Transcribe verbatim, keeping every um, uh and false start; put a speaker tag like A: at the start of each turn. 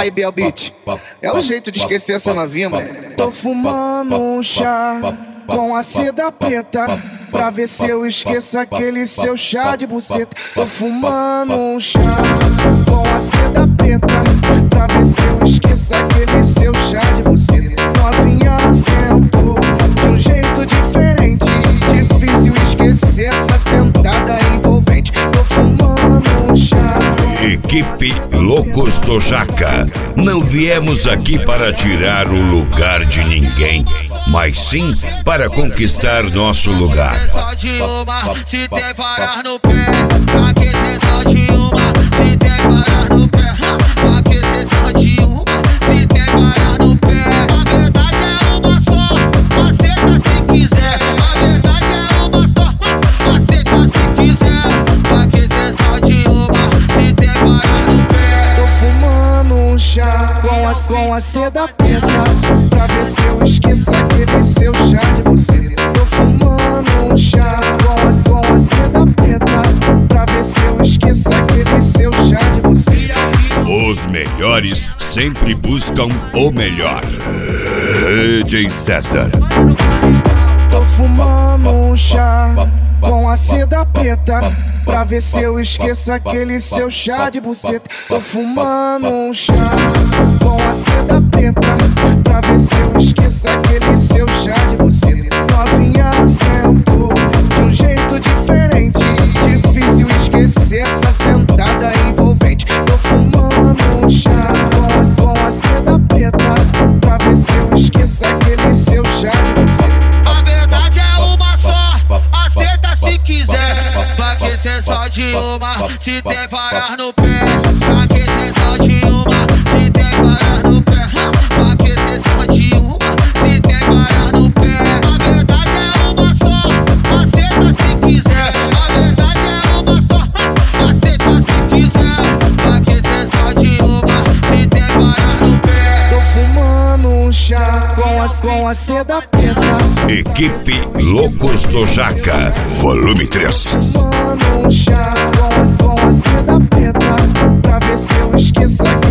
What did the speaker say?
A: Aí, Bel Beat, é o jeito de esquecer essa novinha, mano. Tô fumando um chá com a seda preta, pra ver se eu esqueço aquele seu chá de buceta. Tô fumando um chá com a seda preta, pra ver se eu esqueço aquele seu chá de buceta. Novinha sentou de um jeito diferente, difícil esquecer essa sentada envolvente. Tô fumando um chá.
B: Equipe Loucos do Jaca, não viemos aqui para tirar o lugar de ninguém, mas sim para conquistar nosso lugar.
C: Só de uma, se tem varas no pé, pra que cê só de uma, se tem varas no pé, pra que cê só de uma, se tem varas no pé. A verdade é uma só, aceita se quiser. A verdade é uma só, aceita se quiser, pra que cê só de uma, se tem varas no pé.
A: Tô fumando um chá com a, com a seda preta, pra ver se eu esqueço aquele seu chá de buceta. Tô fumando um chá com a, com a seda preta, pra ver se eu esqueço aquele seu chá de buceta.
B: Os melhores sempre buscam o melhor. D J César.
A: Tô fumando um chá com a seda preta, pra ver se eu esqueço aquele seu chá de buceta. Tô fumando um chá com a seda preta, pra ver se eu esqueço aquele seu chá de buceta. Novinha sentou de um jeito diferente, difícil esquecer essa sentada envolvente. Tô fumando um chá com a, com a seda preta, pra ver se eu esqueço aquele seu chá de buceta.
C: A verdade é uma só, aceita se quiser. Pra que cê só de uma, se tem varas no pé. Pra que cê só de uma, se tem varas no pé. Pra que cê só de uma, se tem varas no pé. A verdade é uma só, aceita se quiser. A verdade é uma só, aceita se quiser. Pra que cê só de uma, se tem varas no pé.
A: Tô fumando um chá com a, com a seda preta.
B: Equipe Loucos do Jaca, volume três.
A: Fumando um chá com a, com a seda preta, pra ver se eu esqueço aquele